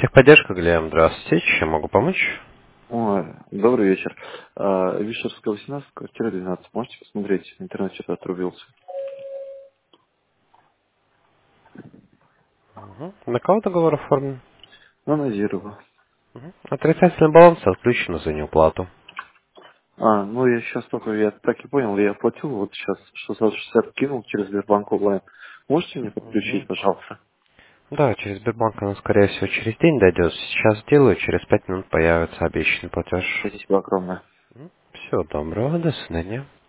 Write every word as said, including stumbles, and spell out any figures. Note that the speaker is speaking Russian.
Техподдержка, Глеб, здравствуйте. Чем могу помочь? Ой, добрый вечер. А, Вишерская, восемнадцать, квартира двенадцать. Можете посмотреть? Интернет что-то отрубился. Мгм. На кого договор оформлен? Ну, на Зирова. Мгм. Отрицательный баланс отключен за неуплату. А, ну я сейчас только, я так и понял, я оплатил вот сейчас шестьсот шестьдесят кинул через Сбербанк онлайн. Можете мне подключить, Мгм. пожалуйста? Да, через Сбербанк оно, скорее всего, через день дойдет. Сейчас сделаю, через пять минут появится обещанный платеж. Спасибо огромное. Всего доброго, до свидания.